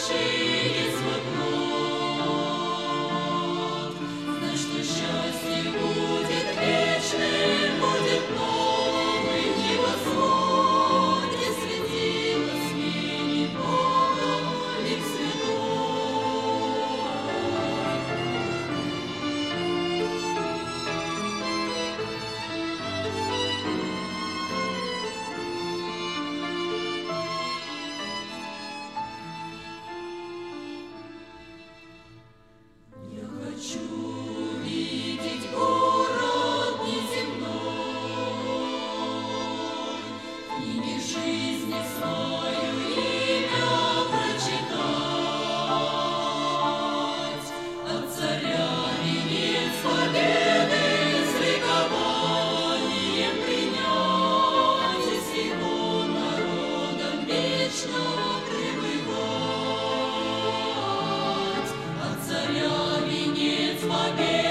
через свой плод. Знай, что счастье будет вечным, будет новый небосвод, где светилось имя Бога, лик Хочу видеть город неземной, в книге жизни свое имя прочитать, от царя венец победы с ликованием принять, и с его народом вечно пребывать, от царя венец победы.